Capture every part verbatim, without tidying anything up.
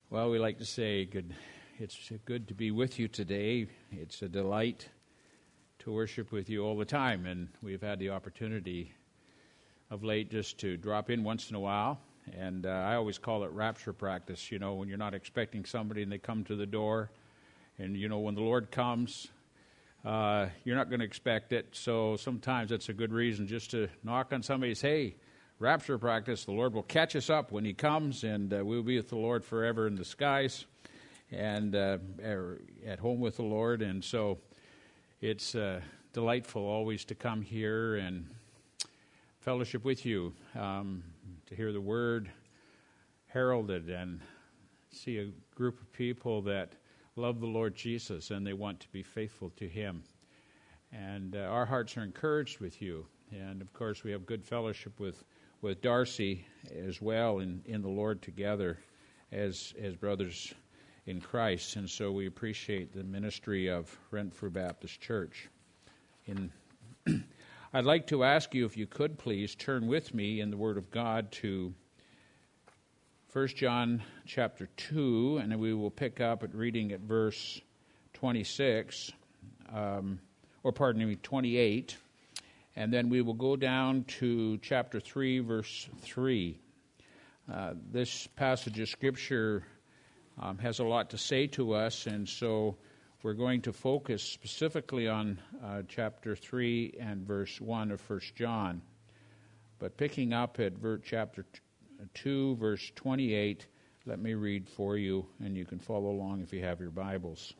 Well, we like to say good. It's good to be with you today. It's a delight to worship with you all the time, and we've had the opportunity of late just to drop in once in a while. And uh, I always call it rapture practice, you know, when you're not expecting somebody and they come to the door. And, you know, when the Lord comes, uh, you're not going to expect it. So sometimes that's a good reason just to knock on somebody's, hey, rapture practice. The Lord will catch us up when he comes, and uh, we'll be with the Lord forever in the skies and uh, at home with the Lord. And so it's uh, delightful always to come here and fellowship with you, um, to hear the word heralded and see a group of people that love the Lord Jesus and they want to be faithful to him. And uh, our hearts are encouraged with you. And, of course, we have good fellowship with with Darcy as well in, in the Lord together as as brothers in Christ. And so we appreciate the ministry of Renfrew Baptist Church. In I'd like to ask you, if you could please turn with me in the Word of God to First John chapter two, and we will pick up at reading at verse twenty-six, um, or pardon me, twenty-eight. And then we will go down to chapter three, verse three. Uh, this passage of Scripture um, has a lot to say to us, and so we're going to focus specifically on uh, chapter three and verse one of First John. But picking up at ver- chapter two, verse twenty-eight, let me read for you, and you can follow along if you have your Bibles.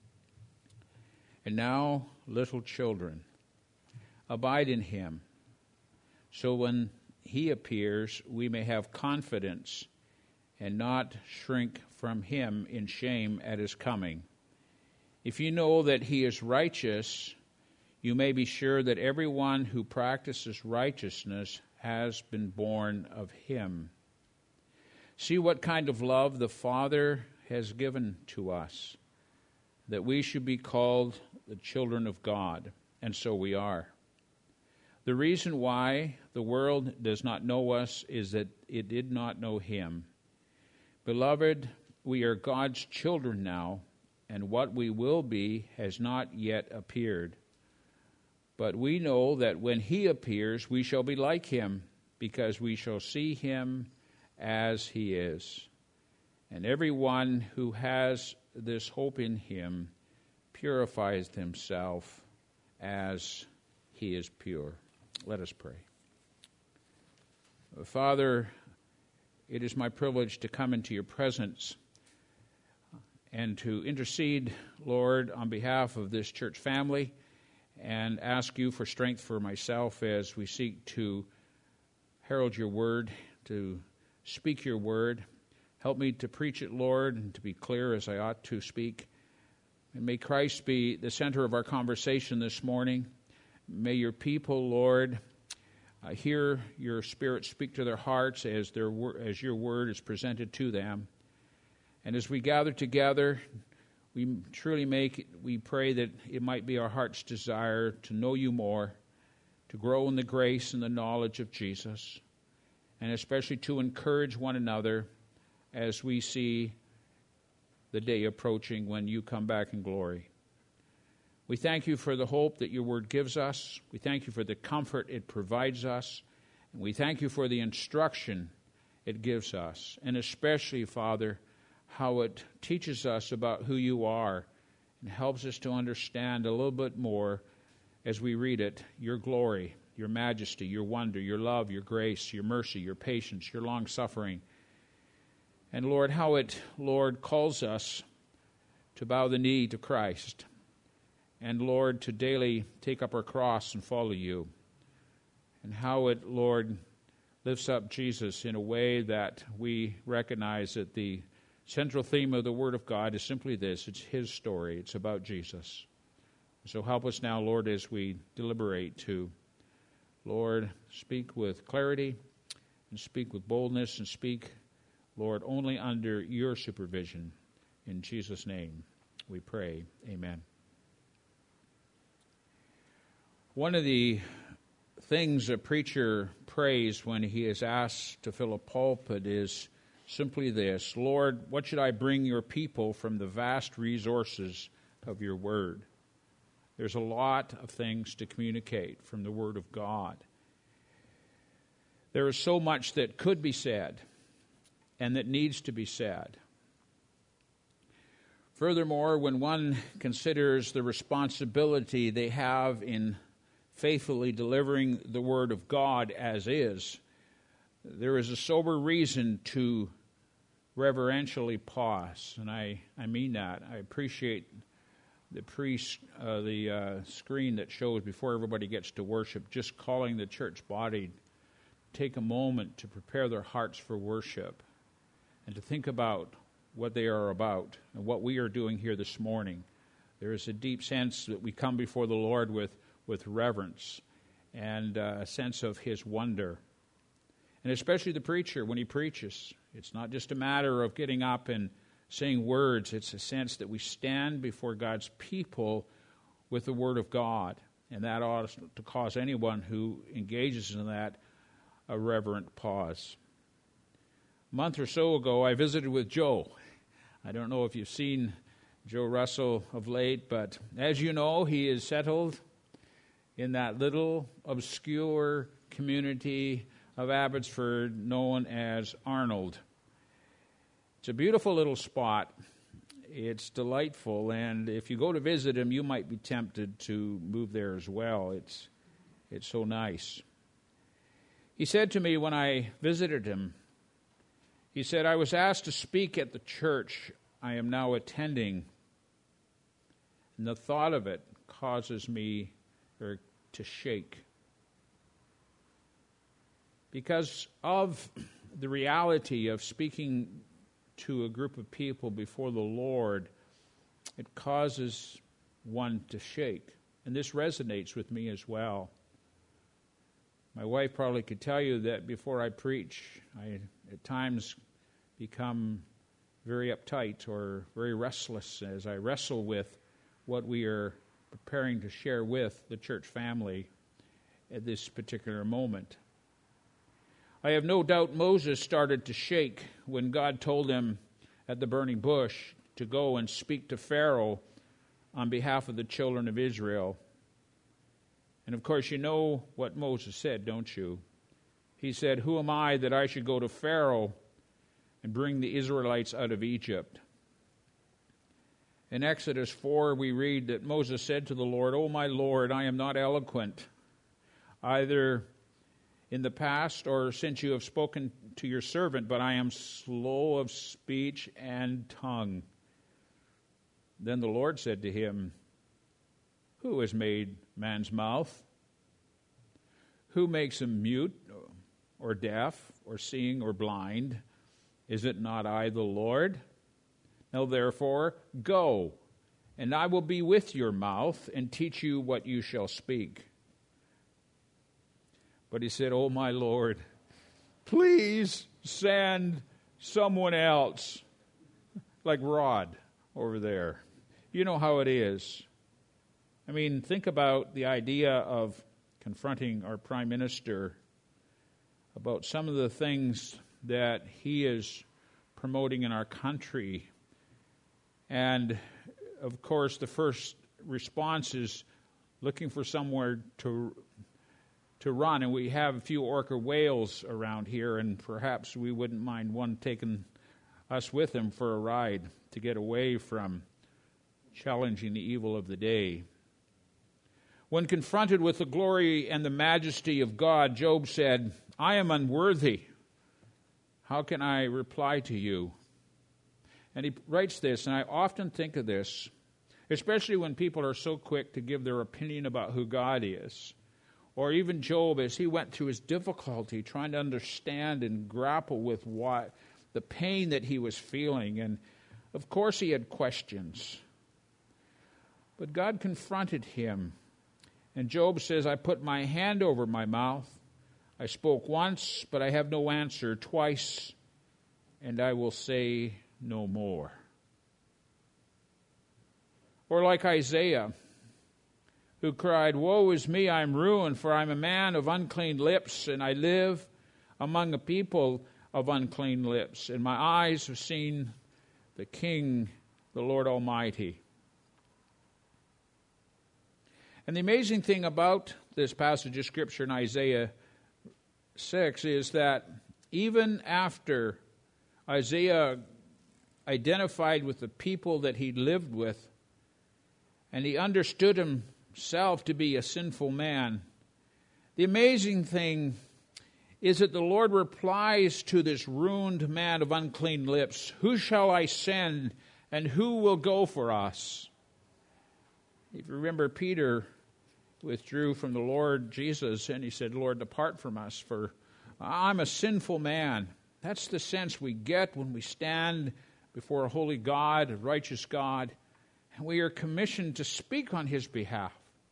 And now, little children, abide in him, so when he appears, we may have confidence and not shrink from him in shame at his coming. If you know that he is righteous, you may be sure that everyone who practices righteousness has been born of him. See what kind of love the Father has given to us, that we should be called the children of God, and so we are. The reason why the world does not know us is that it did not know him. Beloved, we are God's children now, and what we will be has not yet appeared. But we know that when he appears, we shall be like him, because we shall see him as he is. And everyone who has this hope in him purifies himself as he is pure. Let us pray. Father, it is my privilege to come into your presence and to intercede, Lord, on behalf of this church family and ask you for strength for myself as we seek to herald your word, to speak your word. Help me to preach it, Lord, and to be clear as I ought to speak. And may Christ be the center of our conversation this morning. May your people, Lord, uh, hear your Spirit speak to their hearts as their wor- as your word is presented to them. And as we gather together, we truly make it, we pray that it might be our heart's desire to know you more, to grow in the grace and the knowledge of Jesus, and especially to encourage one another as we see the day approaching when you come back in glory. We thank you for the hope that your word gives us. We thank you for the comfort it provides us. And we thank you for the instruction it gives us. And especially, Father, how it teaches us about who you are and helps us to understand a little bit more as we read it, your glory, your majesty, your wonder, your love, your grace, your mercy, your patience, your long-suffering. And, Lord, how it, Lord, calls us to bow the knee to Christ. And, Lord, to daily take up our cross and follow you. And how it, Lord, lifts up Jesus in a way that we recognize that the central theme of the Word of God is simply this. It's his story. It's about Jesus. So help us now, Lord, as we deliberate to, Lord, speak with clarity and speak with boldness and speak, Lord, only under your supervision. In Jesus' name we pray. Amen. One of the things a preacher prays when he is asked to fill a pulpit is simply this: Lord, what should I bring your people from the vast resources of your word? There's a lot of things to communicate from the word of God. There is so much that could be said and that needs to be said. Furthermore, when one considers the responsibility they have in faithfully delivering the word of God as is, there is a sober reason to reverentially pause, and I, I mean that. I appreciate the pre uh, the uh, screen that shows before everybody gets to worship, just calling the church body take a moment to prepare their hearts for worship and to think about what they are about and what we are doing here this morning. There is a deep sense that we come before the Lord with, with reverence and uh, a sense of his wonder. And especially the preacher when he preaches. It's not just a matter of getting up and saying words. It's a sense that we stand before God's people with the word of God. And that ought to cause anyone who engages in that a reverent pause. A month or so ago, I visited with Joe. I don't know if you've seen Joe Russell of late, but as you know, he is settled in that little obscure community of Abbotsford known as Arnold. It's a beautiful little spot. It's delightful, and if you go to visit him, you might be tempted to move there as well. It's it's so nice. He said to me when I visited him, he said, I was asked to speak at the church I am now attending, and the thought of it causes me er, to shake. Because of the reality of speaking to a group of people before the Lord, it causes one to shake. And this resonates with me as well. My wife probably could tell you that before I preach, I at times become very uptight or very restless as I wrestle with what we are preparing to share with the church family at this particular moment. I have no doubt Moses started to shake when God told him at the burning bush to go and speak to Pharaoh on behalf of the children of Israel. And of course, you know what Moses said, don't you? He said, who am I that I should go to Pharaoh and bring the Israelites out of Egypt? In Exodus four, we read that Moses said to the Lord, O my Lord, I am not eloquent, either in the past or since you have spoken to your servant, but I am slow of speech and tongue. Then the Lord said to him, who has made man's mouth? Who makes him mute or deaf or seeing or blind? Is it not I, the Lord? Now therefore, go, and I will be with your mouth and teach you what you shall speak. But he said, oh my Lord, please send someone else, like Rod over there. You know how it is. I mean, think about the idea of confronting our Prime Minister about some of the things that he is promoting in our country. And, of course, the first response is looking for somewhere to to run. And we have a few orca whales around here, and perhaps we wouldn't mind one taking us with him for a ride to get away from challenging the evil of the day. When confronted with the glory and the majesty of God, Job said, I am unworthy. How can I reply to you? And he writes this, and I often think of this, especially when people are so quick to give their opinion about who God is. Or even Job, as he went through his difficulty trying to understand and grapple with what the pain that he was feeling. And of course he had questions. But God confronted him. And Job says, I put my hand over my mouth. I spoke once, but I have no answer. Twice, and I will say no more. Or like Isaiah, who cried, woe is me, I am ruined, for I am a man of unclean lips, and I live among a people of unclean lips, and my eyes have seen the King, the Lord Almighty. And the amazing thing about this passage of Scripture in Isaiah six is that even after Isaiah identified with the people that he lived with, and he understood himself to be a sinful man, the amazing thing is that the Lord replies to this ruined man of unclean lips, "Who shall I send, and who will go for us?" If you remember, Peter withdrew from the Lord Jesus, and he said, "Lord, depart from us, for I'm a sinful man." That's the sense we get when we stand before a holy God, a righteous God, and we are commissioned to speak on his behalf.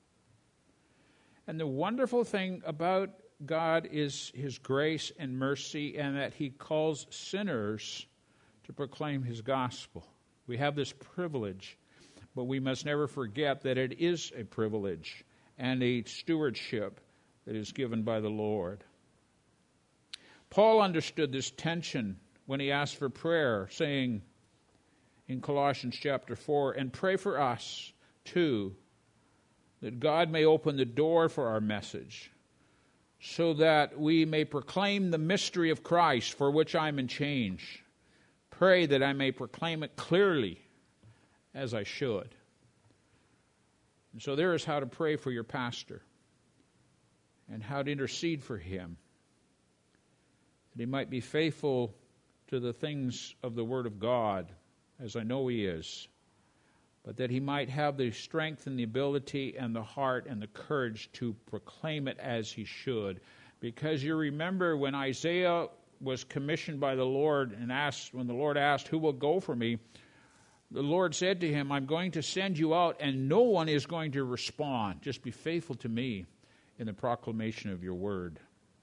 And the wonderful thing about God is his grace and mercy, and that he calls sinners to proclaim his gospel. We have this privilege, but we must never forget that it is a privilege and a stewardship that is given by the Lord. Paul understood this tension when he asked for prayer, saying in Colossians chapter four, "And pray for us, too, that God may open the door for our message, so that we may proclaim the mystery of Christ, for which I am in chains. Pray that I may proclaim it clearly, as I should." And so there is how to pray for your pastor, and how to intercede for him, that he might be faithful to the things of the Word of God, as I know he is, but that he might have the strength and the ability and the heart and the courage to proclaim it as he should. Because you remember when Isaiah was commissioned by the Lord and asked, when the Lord asked, "Who will go for me?" the Lord said to him, "I'm going to send you out, and no one is going to respond. Just be faithful to me in the proclamation of your word."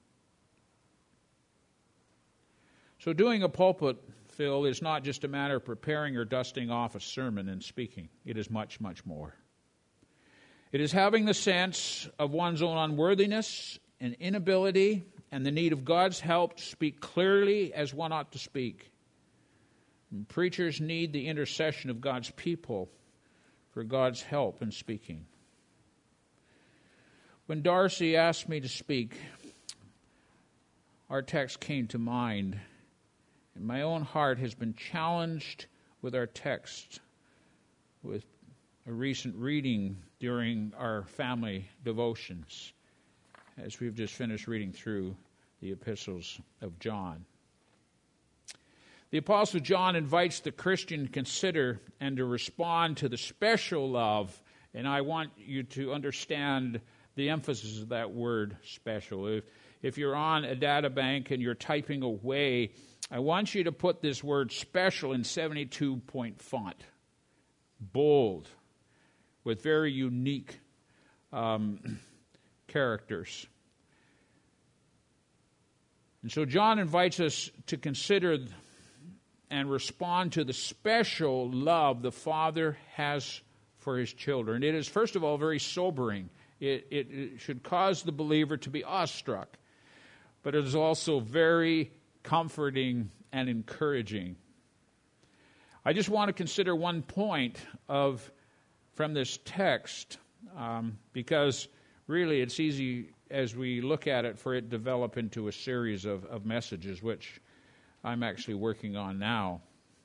So doing a pulpit fill is not just a matter of preparing or dusting off a sermon and speaking. It is much, much more. It is having the sense of one's own unworthiness and inability and the need of God's help to speak clearly as one ought to speak. And preachers need the intercession of God's people for God's help in speaking. When Darcy asked me to speak, our text came to mind. And my own heart has been challenged with our text, with a recent reading during our family devotions, as we've just finished reading through the epistles of John. The Apostle John invites the Christian to consider and to respond to the special love, and I want you to understand the emphasis of that word, special. If, if you're on a data bank and you're typing away, I want you to put this word special in seventy-two point font, bold, with very unique um, characters. And so John invites us to consider and respond to the special love the Father has for his children. It is, first of all, very sobering. It, it, it should cause the believer to be awestruck. But it is also very comforting and encouraging. I just want to consider one point of from this text, um, because really it's easy as we look at it for it to develop into a series of, of messages, which I'm actually working on now.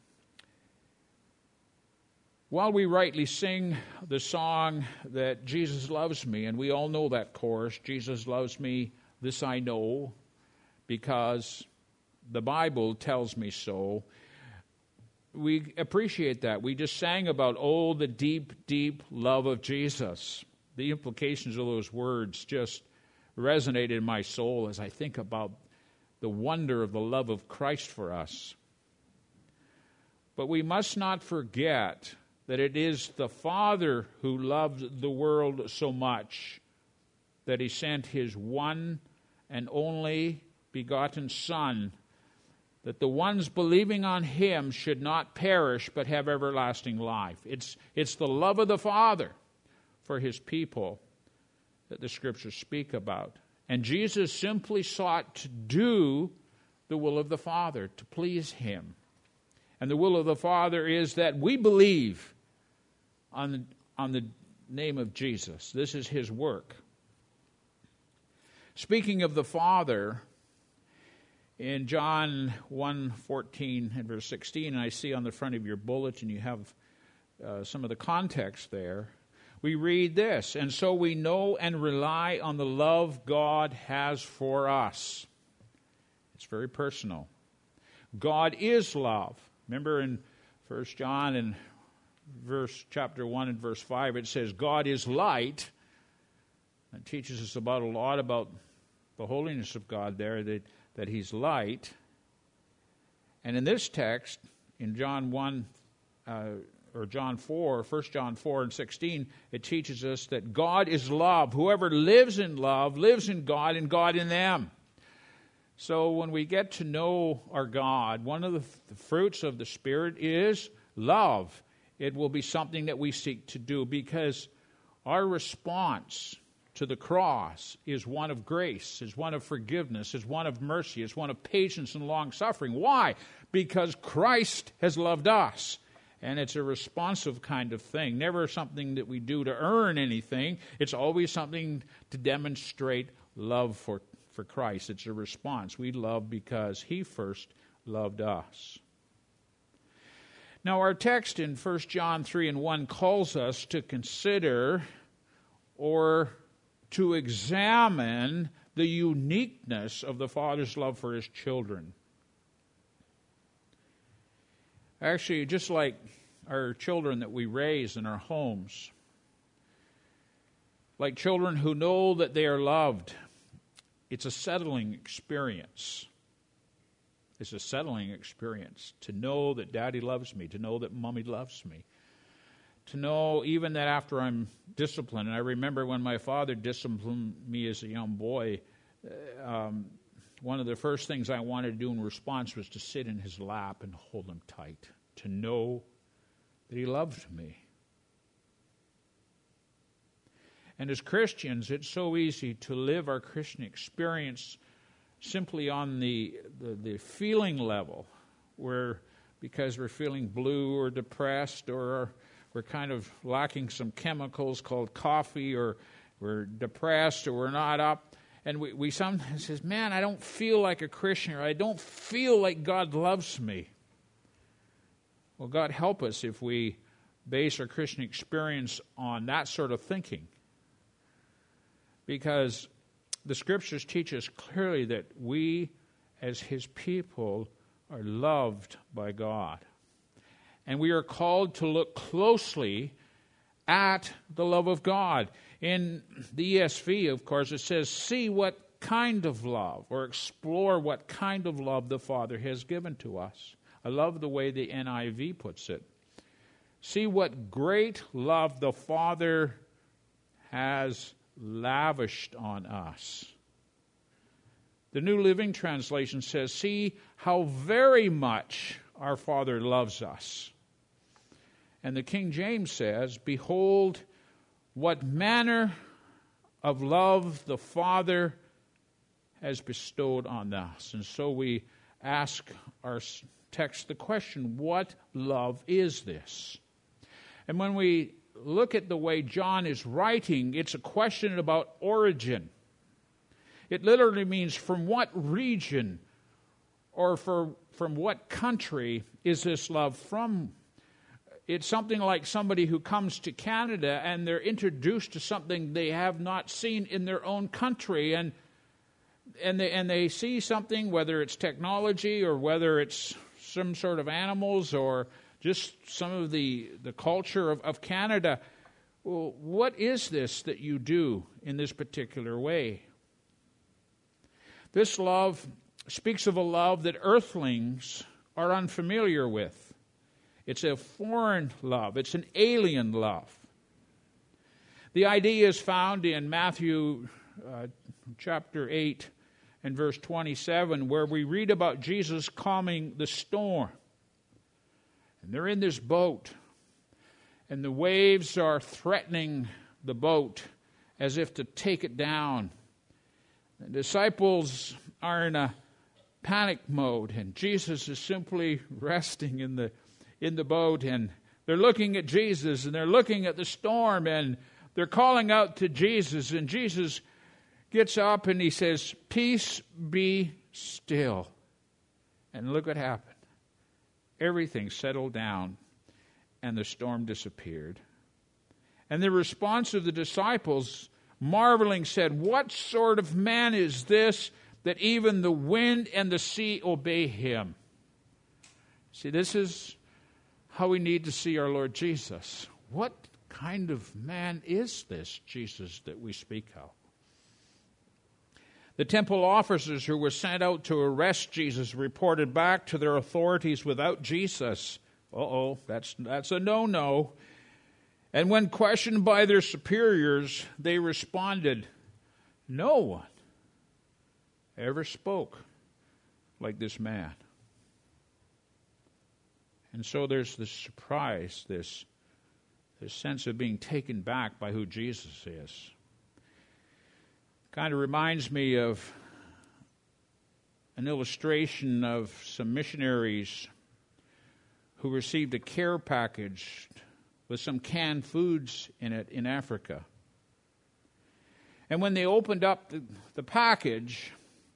While we rightly sing the song that Jesus loves me, and we all know that chorus, Jesus loves me, this I know, because the Bible tells me so, we appreciate that. We just sang about, oh, the deep, deep love of Jesus. The implications of those words just resonate in my soul as I think about the wonder of the love of Christ for us. But we must not forget that it is the Father who loved the world so much that he sent his one and only begotten Son, that the ones believing on him should not perish but have everlasting life. It's, it's the love of the Father for his people that the Scriptures speak about. And Jesus simply sought to do the will of the Father, to please Him. And the will of the Father is that we believe on the, on the name of Jesus. This is His work. Speaking of the Father, in John one fourteen and verse sixteen, and I see on the front of your bulletin you have uh, some of the context there, we read this, "And so we know and rely on the love God has for us." It's very personal. God is love. Remember in First John and verse chapter one and verse five, it says God is light. It teaches us about a lot about the holiness of God there, that, that He's light. And in this text, in John one, uh, or John four, First John four and sixteen, it teaches us that God is love. Whoever lives in love lives in God and God in them. So when we get to know our God, one of the, the fruits of the Spirit is love. It will be something that we seek to do because our response to the cross is one of grace, is one of forgiveness, is one of mercy, is one of patience and long-suffering. Why? Because Christ has loved us. And it's a responsive kind of thing, never something that we do to earn anything. It's always something to demonstrate love for, for Christ. It's a response. We love because He first loved us. Now, our text in First John three and one calls us to consider or to examine the uniqueness of the Father's love for His children. Actually, just like our children that we raise in our homes, like children who know that they are loved, it's a settling experience. It's a settling experience to know that Daddy loves me, to know that Mommy loves me, to know even that after I'm disciplined. And I remember when my father disciplined me as a young boy, um, one of the first things I wanted to do in response was to sit in his lap and hold him tight, to know that he loved me. And as Christians, it's so easy to live our Christian experience simply on the, the, the feeling level, where because we're feeling blue or depressed, or we're kind of lacking some chemicals called coffee, or we're depressed, or we're not up, and we, we sometimes says, man, I don't feel like a Christian, or I don't feel like God loves me. Well, God help us if we base our Christian experience on that sort of thinking. Because the Scriptures teach us clearly that we, as His people, are loved by God. And we are called to look closely at the love of God. In the E S V, of course, it says, see what kind of love, or explore what kind of love the Father has given to us. I love the way the N I V puts it. See what great love the Father has lavished on us. The New Living Translation says, see how very much our Father loves us. And the King James says, behold, what manner of love the Father has bestowed on us. And so we ask our text the question, what love is this? And when we look at the way John is writing, it's a question about origin. It literally means from what region or for, from what country is this love from? It's something like somebody who comes to Canada and they're introduced to something they have not seen in their own country, and and they and they see something, whether it's technology or whether it's some sort of animals or just some of the, the culture of, of Canada. Well, what is this that you do in this particular way? This love speaks of a love that earthlings are unfamiliar with. It's a foreign love. It's an alien love. The idea is found in Matthew uh, chapter eight and verse twenty-seven, where we read about Jesus calming the storm. And they're in this boat, and the waves are threatening the boat as if to take it down. The disciples are in a panic mode, and Jesus is simply resting in the in the boat, and they're looking at Jesus, and they're looking at the storm, and they're calling out to Jesus, and Jesus gets up and he says, "Peace, be still." And look what happened. Everything settled down, and the storm disappeared. And the response of the disciples, marveling, said, "What sort of man is this, that even the wind and the sea obey him?" See, this is how we need to see our Lord Jesus. What kind of man is this Jesus that we speak of? The temple officers who were sent out to arrest Jesus reported back to their authorities without Jesus. Uh-oh, that's, that's a no-no. And when questioned by their superiors, they responded, "No one ever spoke like this man." And so there's this surprise, this, this sense of being taken back by who Jesus is. Kind of reminds me of an illustration of some missionaries who received a care package with some canned foods in it in Africa. And when they opened up the, the package,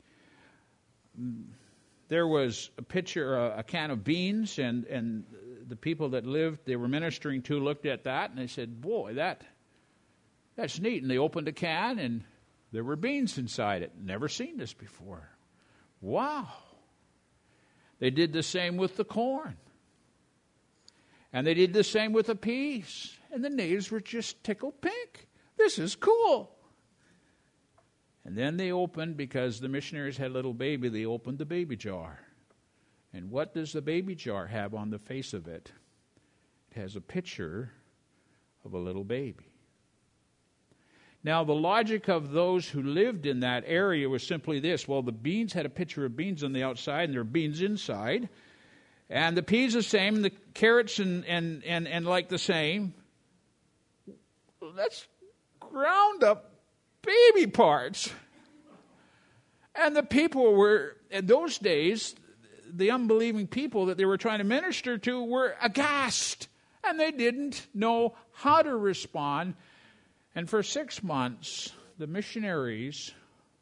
there was a pitcher, a, a can of beans, and, and the people that lived, they were ministering to, looked at that, and they said, "Boy, that that's neat." And they opened a can, and there were beans inside it. Never seen this before. Wow. They did the same with the corn. And they did the same with the peas. And the natives were just tickled pink. This is cool. And then they opened, because the missionaries had a little baby, they opened the baby jar. And what does the baby jar have on the face of it? It has a picture of a little baby. Now, the logic of those who lived in that area was simply this. Well, the beans had a picture of beans on the outside, and there are beans inside. And the peas the same, and the carrots and, and, and, and like the same. That's ground up baby parts. And the people were, in those days, the unbelieving people that they were trying to minister to were aghast. And they didn't know how to respond. And for six months, the missionaries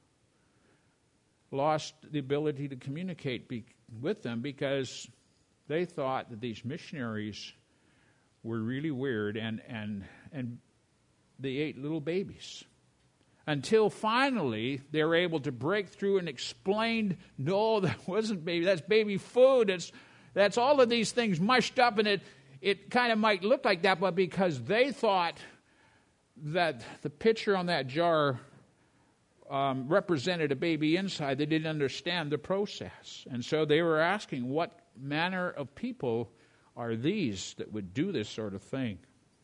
lost the ability to communicate be- with them, because they thought that these missionaries were really weird, and, and, and they ate little babies. Until finally they were able to break through and explain, no, that wasn't baby, that's baby food. It's, that's all of these things mushed up, and it, it kind of might look like that, but because they thought that the picture on that jar um, represented a baby inside, they didn't understand the process. And so they were asking, what manner of people are these that would do this sort of thing?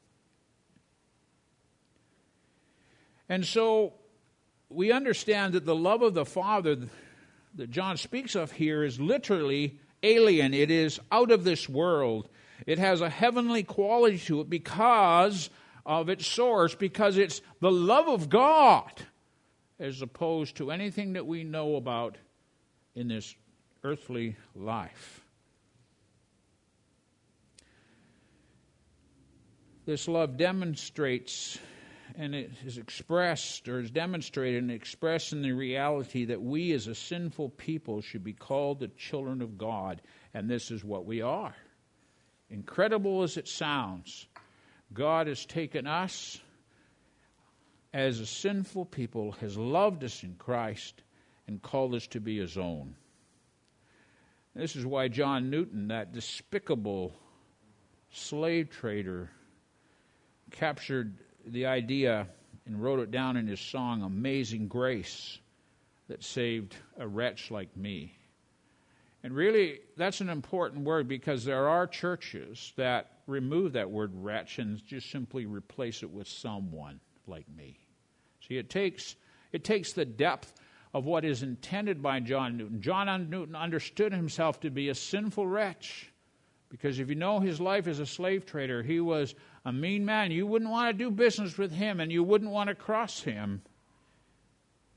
And so we understand that the love of the Father that John speaks of here is literally alien. It is out of this world. It has a heavenly quality to it because of its source, because it's the love of God, as opposed to anything that we know about in this earthly life. This love demonstrates, and it is expressed, or is demonstrated and expressed in the reality that we as a sinful people should be called the children of God, and this is what we are. Incredible as it sounds, God has taken us as a sinful people, has loved us in Christ, and called us to be His own. This is why John Newton, that despicable slave trader, captured the idea and wrote it down in his song, "Amazing Grace, that saved a wretch like me." And really, that's an important word, because there are churches that remove that word wretch and just simply replace it with someone like me. See, it takes it takes the depth of what is intended by John Newton. John Newton understood himself to be a sinful wretch, because if you know his life as a slave trader, he was a mean man. You wouldn't want to do business with him, and you wouldn't want to cross him.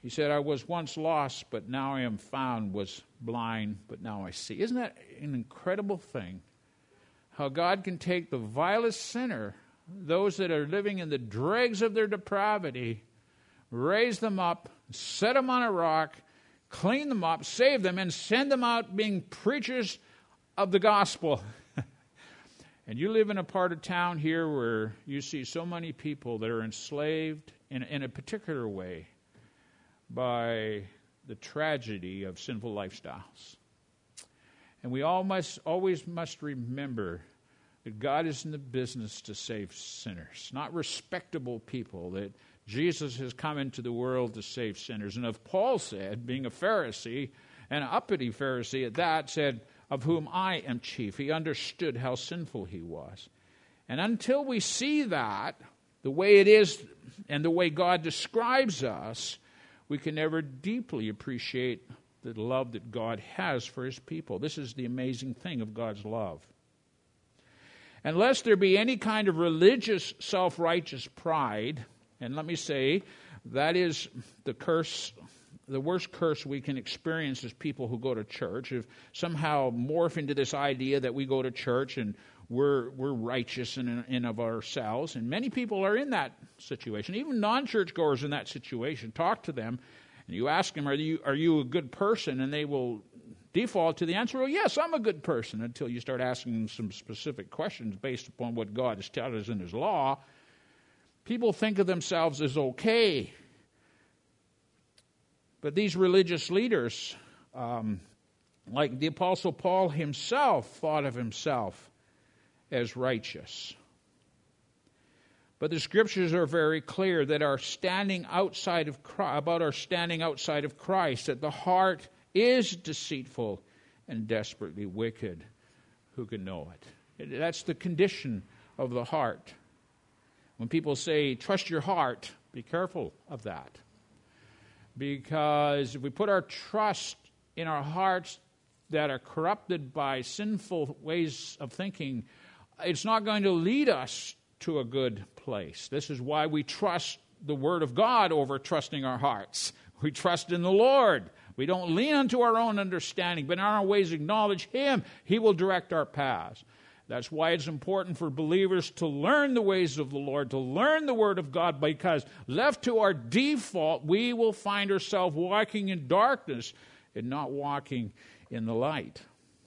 He said, I was once lost, but now I am found, was blind, but now I see. Isn't that an incredible thing? How God can take the vilest sinner, those that are living in the dregs of their depravity, raise them up, set them on a rock, clean them up, save them, and send them out being preachers of the gospel. And you live in a part of town here where you see so many people that are enslaved in, in a particular way by the tragedy of sinful lifestyles. And we all must always must remember that God is in the business to save sinners, not respectable people, that Jesus has come into the world to save sinners. And as Paul said, being a Pharisee, an uppity Pharisee at that, said, of whom I am chief. He understood how sinful he was. And until we see that, the way it is and the way God describes us, we can never deeply appreciate the love that God has for his people. This is the amazing thing of God's love. Unless there be any kind of religious, self-righteous pride, and let me say, that is the curse, the worst curse we can experience as people who go to church, if somehow morph into this idea that we go to church and we're we're righteous in and of ourselves. And many people are in that situation. Even non-churchgoers in that situation. Talk to them, and you ask them, are you, are you a good person? And they will default to the answer, well, yes, I'm a good person, until you start asking them some specific questions based upon what God has told us in his law. People think of themselves as okay. But these religious leaders, um, like the Apostle Paul himself, thought of himself as righteous. But the Scriptures are very clear that our standing outside of Christ, about our standing outside of Christ, that the heart is deceitful and desperately wicked. Who can know it? That's the condition of the heart. When people say, trust your heart, be careful of that. Because if we put our trust in our hearts that are corrupted by sinful ways of thinking, it's not going to lead us to a good place. This is why we trust the Word of God over trusting our hearts. We trust in the Lord. We don't lean unto our own understanding, but in our ways acknowledge him. He will direct our paths. That's why it's important for believers to learn the ways of the Lord, to learn the Word of God, because left to our default, we will find ourselves walking in darkness and not walking in the light.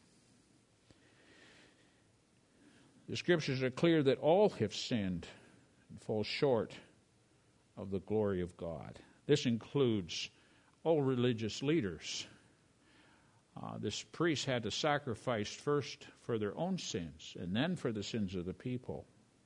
The Scriptures are clear that all have sinned and fall short of the glory of God. This includes all religious leaders. Uh, this priest had to sacrifice first for their own sins and then for the sins of the people.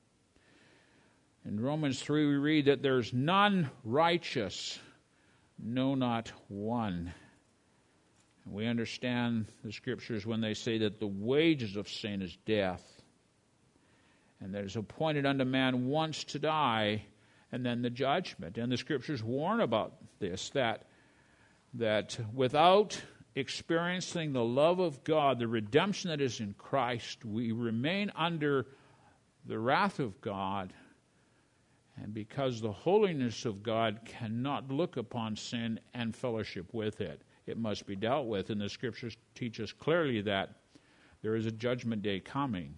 In Romans three we read that there's none righteous, no, not one. And we understand the Scriptures when they say that the wages of sin is death. And that is appointed unto man once to die, and then the judgment. And the Scriptures warn about this, that, that without experiencing the love of God, the redemption that is in Christ, we remain under the wrath of God. And because the holiness of God cannot look upon sin and fellowship with it, it must be dealt with. And the Scriptures teach us clearly that there is a judgment day coming.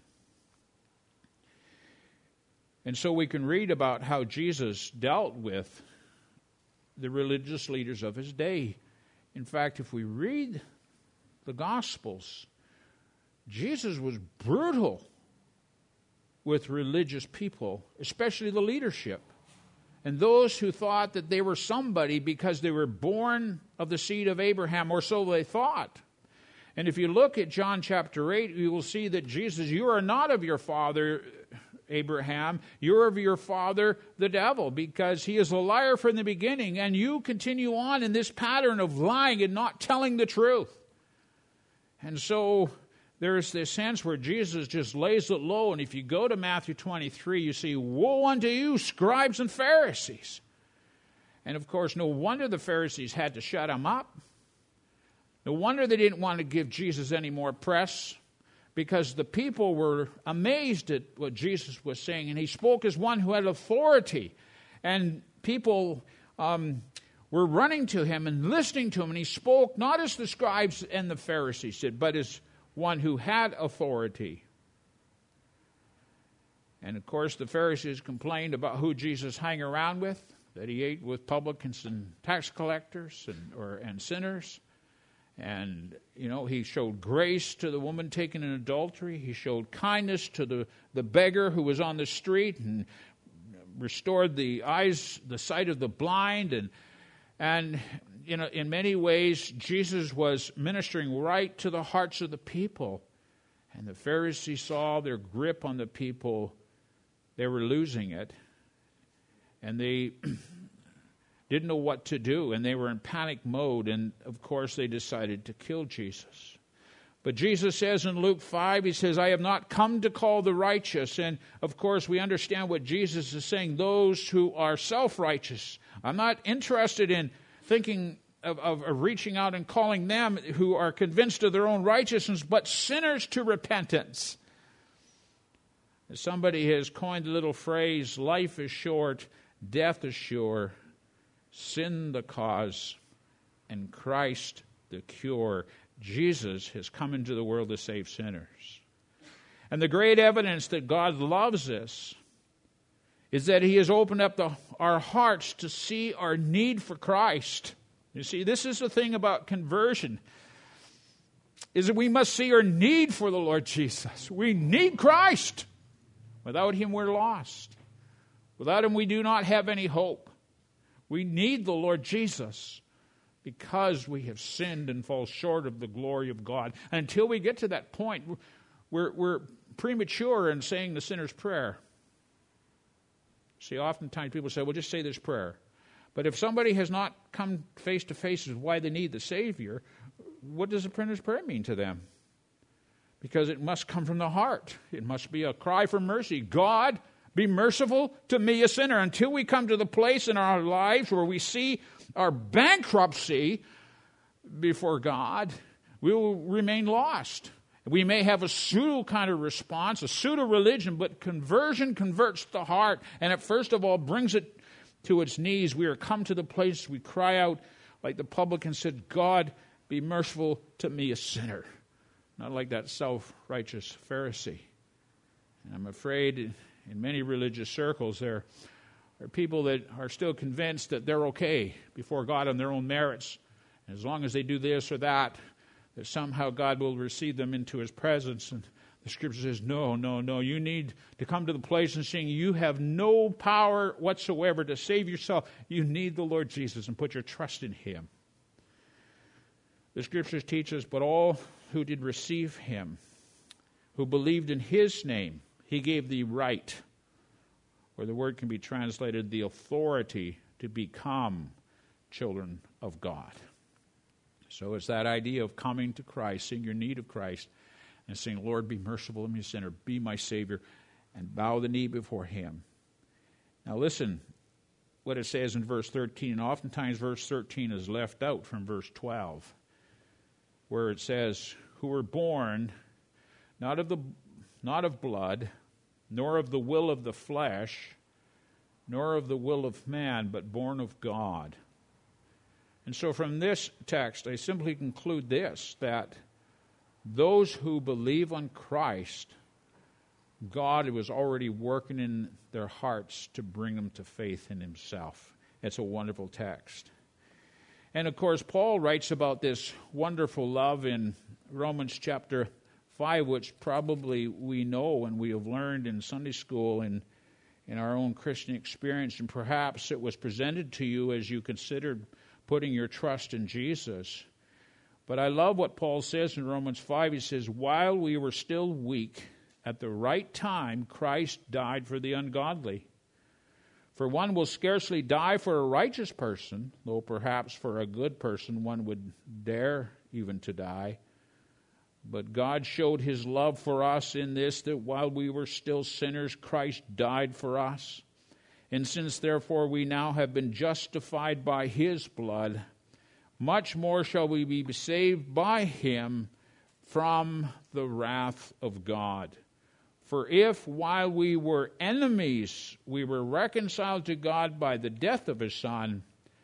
And so we can read about how Jesus dealt with the religious leaders of his day. In fact, if we read the Gospels, Jesus was brutal with religious people, especially the leadership, and those who thought that they were somebody because they were born of the seed of Abraham, or so they thought. And if you look at John chapter eight, you will see that Jesus, you are not of your father Abraham, you're of your father the devil, because he is a liar from the beginning, and you continue on in this pattern of lying and not telling the truth. And so there's this sense where Jesus just lays it low, and if you go to Matthew twenty-three, you see, woe unto you, scribes and Pharisees. And of course, no wonder the Pharisees had to shut him up. No wonder they didn't want to give Jesus any more press, because the people were amazed at what Jesus was saying, and he spoke as one who had authority. And people um, were running to him and listening to him, and he spoke not as the scribes and the Pharisees did, but as one who had authority. And of course, the Pharisees complained about who Jesus hung around with, that he ate with publicans and tax collectors and or and sinners. And, you know, he showed grace to the woman taken in adultery. He showed kindness to the, the beggar who was on the street and restored the eyes, the sight of the blind. And, and you know, in many ways, Jesus was ministering right to the hearts of the people. And the Pharisees saw their grip on the people. They were losing it. And they didn't know what to do, and they were in panic mode, and of course they decided to kill Jesus. But Jesus says in Luke five, he says, I have not come to call the righteous. And of course we understand what Jesus is saying, those who are self-righteous. I'm not interested in thinking of, of, of reaching out and calling them who are convinced of their own righteousness, but sinners to repentance. Somebody has coined a little phrase, life is short, death is sure. Sin the cause, and Christ the cure. Jesus has come into the world to save sinners. And the great evidence that God loves us is that he has opened up the, our hearts to see our need for Christ. You see, this is the thing about conversion, is that we must see our need for the Lord Jesus. We need Christ. Without him, we're lost. Without him, we do not have any hope. We need the Lord Jesus because we have sinned and fall short of the glory of God. And until we get to that point, we're, we're premature in saying the sinner's prayer. See, oftentimes people say, well, just say this prayer. But if somebody has not come face to face with why they need the Savior, what does the sinner's prayer mean to them? Because it must come from the heart. It must be a cry for mercy. God, be merciful to me, a sinner. Until we come to the place in our lives where we see our bankruptcy before God, we will remain lost. We may have a pseudo kind of response, a pseudo religion, but conversion converts the heart, and it first of all brings it to its knees. We are come to the place we cry out, like the publican said, God, be merciful to me, a sinner. Not like that self-righteous Pharisee. And I'm afraid in many religious circles, there are people that are still convinced that they're okay before God on their own merits. And as long as they do this or that, that somehow God will receive them into his presence. And the scripture says, no, no, no. You need to come to the place and saying you have no power whatsoever to save yourself. You need the Lord Jesus and put your trust in him. The scriptures teach us, but all who did receive him, who believed in his name, he gave the right, or the word can be translated the authority, to become children of God. So it's that idea of coming to Christ, seeing your need of Christ, and saying, Lord, be merciful to me, sinner, be my Savior, and bow the knee before him. Now listen what it says in verse thirteen, and oftentimes verse thirteen is left out from verse twelve, where it says, who were born not of the not of blood, nor of the will of the flesh, nor of the will of man, but born of God. And so from this text, I simply conclude this, that those who believe on Christ, God was already working in their hearts to bring them to faith in himself. It's a wonderful text. And of course, Paul writes about this wonderful love in Romans chapter five, which probably we know and we have learned in Sunday school and in our own Christian experience, and perhaps it was presented to you as you considered putting your trust in Jesus. But I love what Paul says in Romans five. He says, while we were still weak, at the right time, Christ died for the ungodly. For one will scarcely die for a righteous person, though perhaps for a good person one would dare even to die. But God showed his love for us in this, that while we were still sinners, Christ died for us. And since therefore we now have been justified by his blood, much more shall we be saved by him from the wrath of God. For if while we were enemies we were reconciled to God by the death of his Son,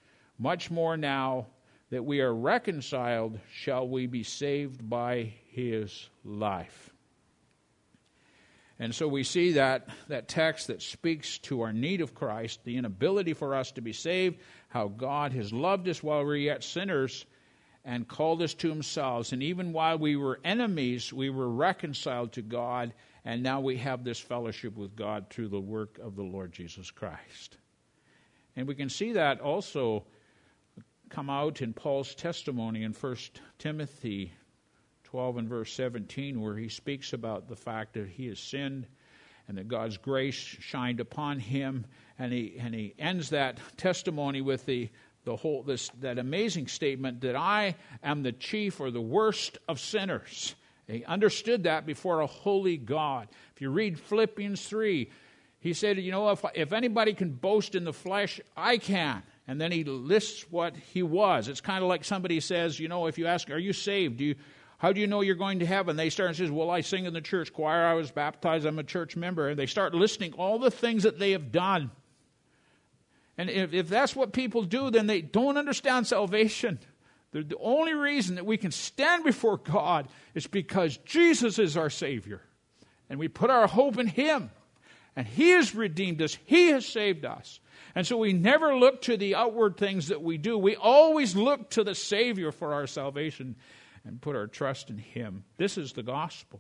much more now that we are reconciled shall we be saved by his life. And so we see that, that text that speaks to our need of Christ, the inability for us to be saved, how God has loved us while we were yet sinners and called us to himself. And even while we were enemies, we were reconciled to God, and now we have this fellowship with God through the work of the Lord Jesus Christ. And we can see that also come out in Paul's testimony in First Timothy twelve and verse seventeen, where he speaks about the fact that he has sinned and that God's grace shined upon him, and he and he ends that testimony with the the whole this that amazing statement that I am the chief or the worst of sinners. He understood that before a holy God. If you read Philippians three, he said, you know, if if anybody can boast in the flesh, I can. And then he lists what he was. It's kind of like somebody says, you know, if you ask, are you saved? Do you How do you know you're going to heaven? They start and says, well, I sing in the church choir, I was baptized, I'm a church member. And they start listing all the things that they have done. And if, if that's what people do, then they don't understand salvation. The, the only reason that we can stand before God is because Jesus is our Savior. And we put our hope in him. And he has redeemed us. He has saved us. And so we never look to the outward things that we do. We always look to the Savior for our salvation and put our trust in him. This is the gospel.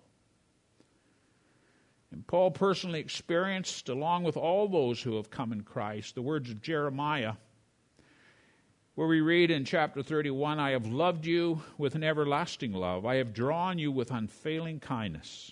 And Paul personally experienced, along with all those who have come in Christ, the words of Jeremiah, where we read in chapter thirty-one, I have loved you with an everlasting love. I have drawn you with unfailing kindness.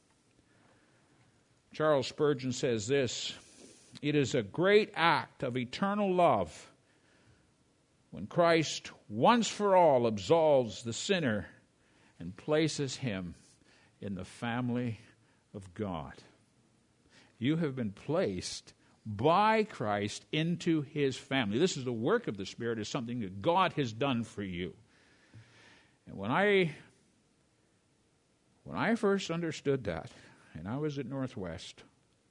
Charles Spurgeon says this, it is a great act of eternal love when Christ once for all absolves the sinner and places him in the family of God. You have been placed by Christ into his family. This is the work of the Spirit, is something that God has done for you. And when I when I first understood that, and I was at Northwest,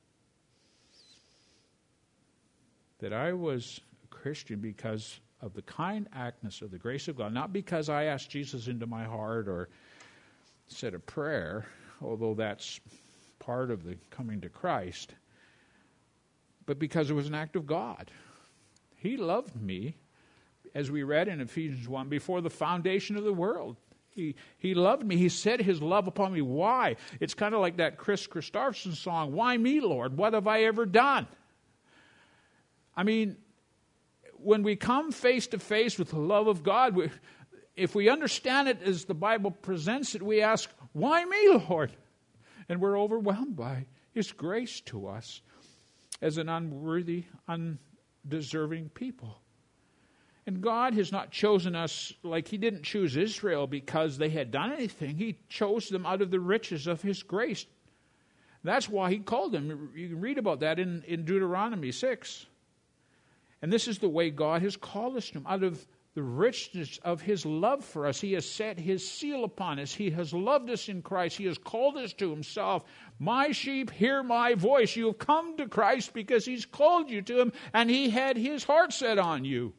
that I was a Christian because of the kind actness of the grace of God, not because I asked Jesus into my heart or said a prayer, although that's part of the coming to Christ, but because it was an act of God. He loved me, as we read in Ephesians one, before the foundation of the world. He he loved me. He set his love upon me. Why? It's kind of like that Chris Christopherson song, Why Me, Lord? What have I ever done? I mean, when we come face to face with the love of God, we, if we understand it as the Bible presents it, we ask, why me, Lord? And we're overwhelmed by his grace to us as an unworthy, undeserving people. And God has not chosen us like he didn't choose Israel because they had done anything. He chose them out of the riches of his grace. That's why he called them. You can read about that in, in Deuteronomy six. And this is the way God has called us to him. Out of the richness of his love for us, he has set his seal upon us. He has loved us in Christ. He has called us to himself. My sheep hear my voice. You have come to Christ because he's called you to him, and he had his heart set on you.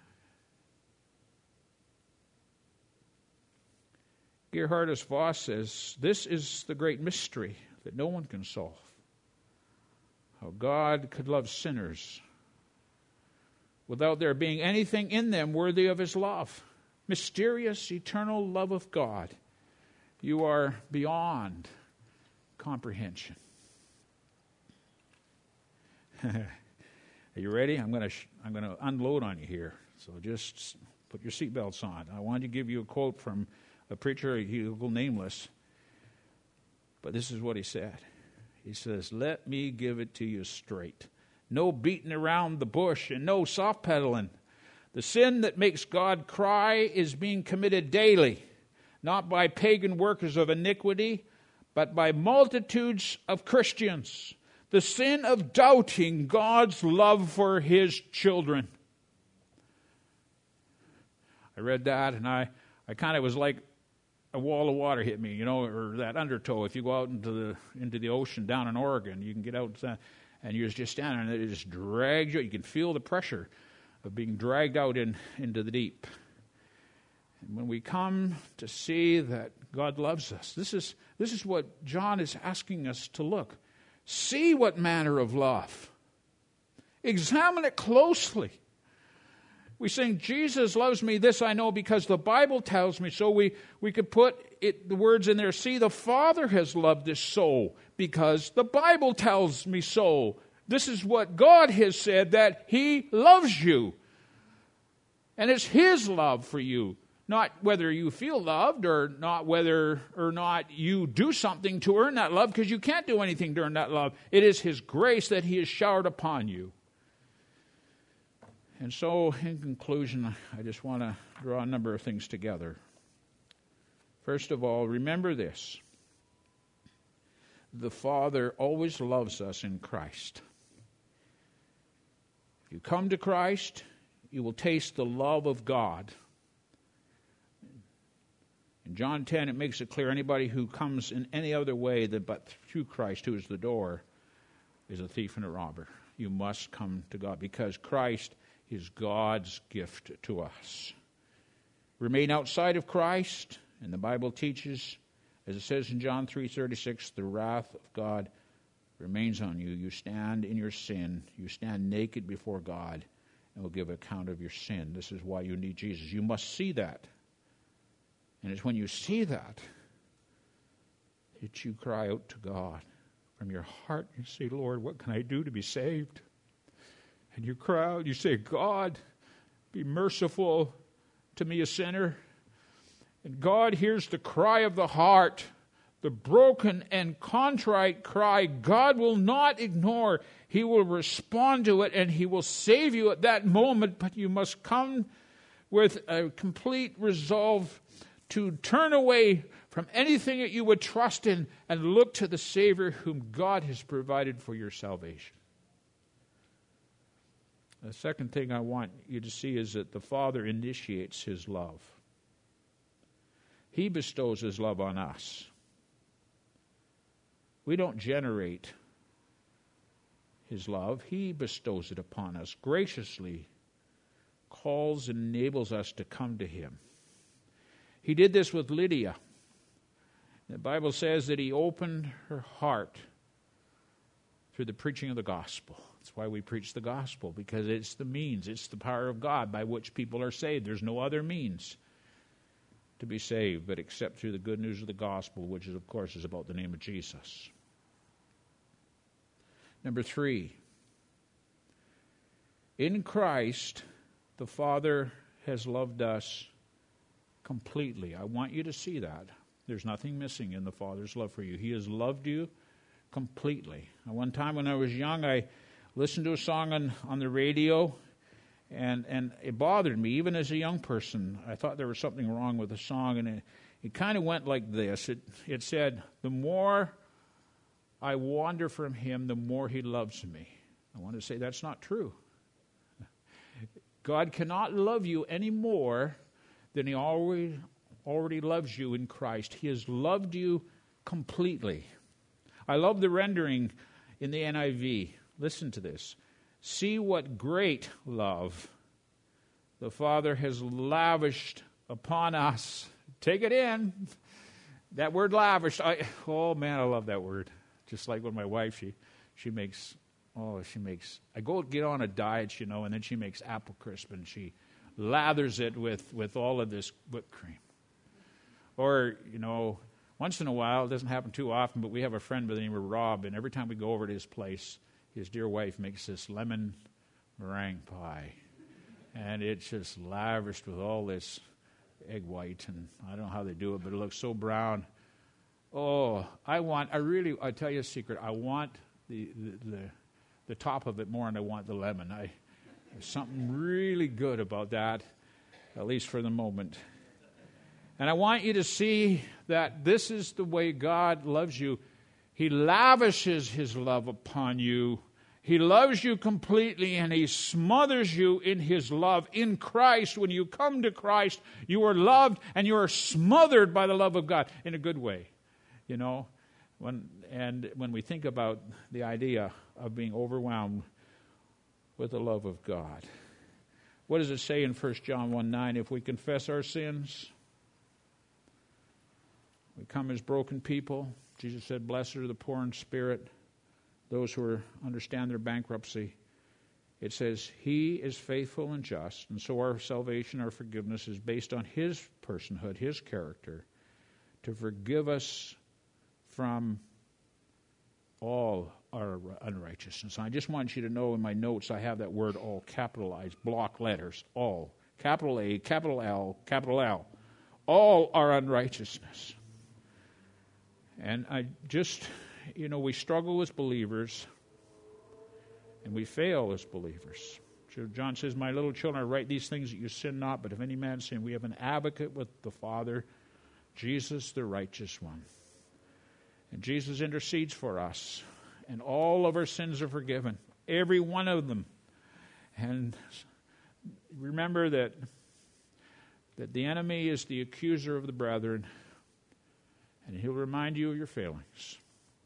Gerhardus Voss says, this is the great mystery that no one can solve. How God could love sinners without there being anything in them worthy of his love. Mysterious, eternal love of God. You are beyond comprehension. Are you ready? I'm going to sh- I'm going to unload on you here. So just put your seatbelts on. I wanted to give you a quote from a preacher, he'll go nameless. But this is what he said. He says, let me give it to you straight. No beating around the bush and no soft pedaling. The sin that makes God cry is being committed daily, not by pagan workers of iniquity, but by multitudes of Christians. The sin of doubting God's love for his children. I read that and I, I kind of was like a wall of water hit me, you know, or that undertow. If you go out into the into the ocean down in Oregon, you can get out and you're just standing there, and it just drags you. You can feel the pressure of being dragged out in, into the deep. And when we come to see that God loves us, this is, this is what John is asking us to look. See what manner of love. Examine it closely. We sing, Jesus loves me, this I know because the Bible tells me so. We, we could put it, the words in there, see, the Father has loved us so because the Bible tells me so. This is what God has said, that He loves you. And it's His love for you. Not whether you feel loved or not whether or not you do something to earn that love, because you can't do anything to earn that love. It is His grace that He has showered upon you. And so, in conclusion, I just want to draw a number of things together. First of all, remember this. The Father always loves us in Christ. If you come to Christ, you will taste the love of God. In John ten, it makes it clear anybody who comes in any other way than but through Christ, who is the door, is a thief and a robber. You must come to God because Christ is God's gift to us. Remain outside of Christ, and the Bible teaches, as it says in John three thirty-six, the wrath of God remains on you. You stand in your sin. You stand naked before God and will give account of your sin. This is why you need Jesus. You must see that. And it's when you see that that you cry out to God from your heart. You say, Lord, what can I do to be saved? And you cry out, you say, God, be merciful to me, a sinner. And God hears the cry of the heart, the broken and contrite cry. God will not ignore. He will respond to it, and He will save you at that moment. But you must come with a complete resolve to turn away from anything that you would trust in and look to the Savior whom God has provided for your salvation. The second thing I want you to see is that the Father initiates His love. He bestows His love on us. We don't generate His love. He bestows it upon us, graciously calls and enables us to come to Him. He did this with Lydia. The Bible says that He opened her heart through the preaching of the gospel. That's why we preach the gospel, because it's the means, it's the power of God by which people are saved. There's no other means to be saved but except through the good news of the gospel, which is, of course, is about the name of Jesus. Number three, in Christ, the Father has loved us completely. I want you to see that. There's nothing missing in the Father's love for you. He has loved you completely. One time when I was young, I listened to a song on, on the radio, and, and it bothered me, even as a young person. I thought there was something wrong with the song, and it, it kind of went like this. It, it said, the more I wander from Him, the more He loves me. I want to say that's not true. God cannot love you any more than He already, already loves you in Christ. He has loved you completely. I love the rendering in the N I V. Listen to this. See what great love the Father has lavished upon us. Take it in. That word lavished. I, oh, man, I love that word. Just like when my wife, she she makes, oh, she makes, I go get on a diet, you know, and then she makes apple crisp, and she lathers it with, with all of this whipped cream. Or, you know, once in a while, it doesn't happen too often, but we have a friend by the name of Rob, and every time we go over to his place, his dear wife makes this lemon meringue pie. And it's just lavished with all this egg white, and I don't know how they do it, but it looks so brown. Oh, I want, I really, I tell you a secret, I want the the, the, the top of it more than I want the lemon. I, there's something really good about that, at least for the moment. And I want you to see that this is the way God loves you. He lavishes His love upon you. He loves you completely, and He smothers you in His love. In Christ, when you come to Christ, you are loved and you are smothered by the love of God in a good way. You know, when and when we think about the idea of being overwhelmed with the love of God, What does it say in First John one nine? If we confess our sins, we come as broken people. Jesus said, blessed are the poor in spirit, those who are, understand their bankruptcy. It says, he is faithful and just, and so our salvation, our forgiveness is based on his personhood, his character, to forgive us from all our unrighteousness. I just want you to know in my notes I have that word all capitalized, block letters, all. Capital A, capital L, capital L. All our unrighteousness. And I just, you know, we struggle as believers and we fail as believers. So John says, my little children, I write these things that you sin not, but if any man sin, we have an advocate with the Father, Jesus the righteous one. And Jesus intercedes for us. And all of our sins are forgiven. Every one of them. And remember that, that the enemy is the accuser of the brethren. And he'll remind you of your failings.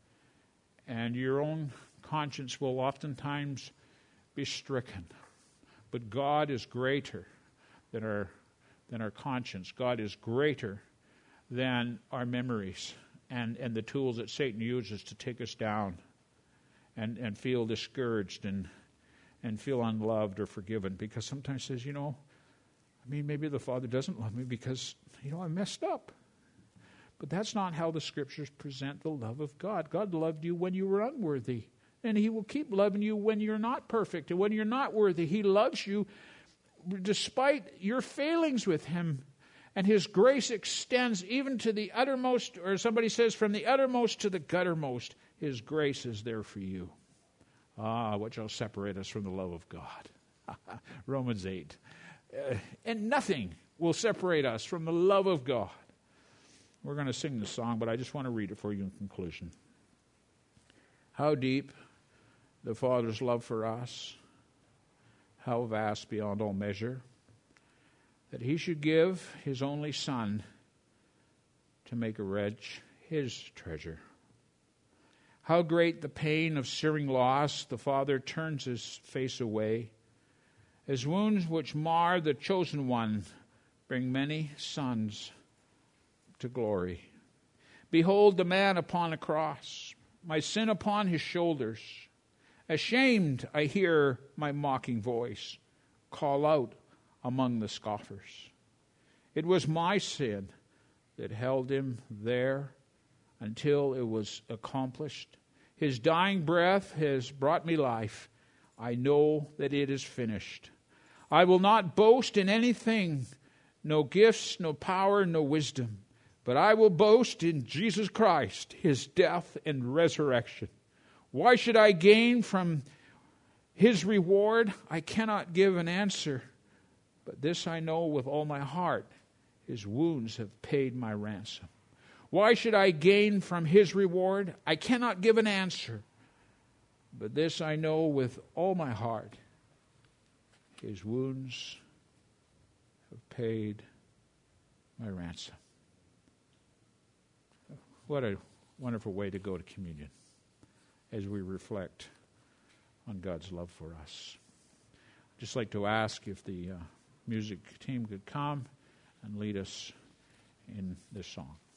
And your own conscience will oftentimes be stricken. But God is greater than our, than our conscience. God is greater than our memories and, and the tools that Satan uses to take us down and, and feel discouraged and and feel unloved or forgiven. Because sometimes says, you know, I mean, maybe the Father doesn't love me because, you know, I messed up. But that's not how the Scriptures present the love of God. God loved you when you were unworthy. And He will keep loving you when you're not perfect and when you're not worthy. He loves you despite your failings with Him. And His grace extends even to the uttermost, or somebody says from the uttermost to the guttermost. His grace is there for you. Ah, what shall separate us from the love of God? Romans eight. Uh, and nothing will separate us from the love of God. We're going to sing the song, but I just want to read it for you in conclusion. How deep the Father's love for us, how vast beyond all measure, that He should give His only Son to make a wretch His treasure. How great the pain of searing loss, the Father turns His face away, as wounds which mar the chosen one bring many sons to glory. Behold the man upon a cross, my sin upon his shoulders. Ashamed, I hear my mocking voice call out among the scoffers. It was my sin that held him there until it was accomplished. His dying breath has brought me life. I know that it is finished. I will not boast in anything, no gifts, no power, no wisdom, but I will boast in Jesus Christ, His death and resurrection. Why should I gain from His reward? I cannot give an answer, but this I know with all my heart, His wounds have paid my ransom. Why should I gain from His reward? I cannot give an answer, but this I know with all my heart, His wounds have paid my ransom. What a wonderful way to go to communion as we reflect on God's love for us. I'd just like to ask if the uh, music team could come and lead us in this song.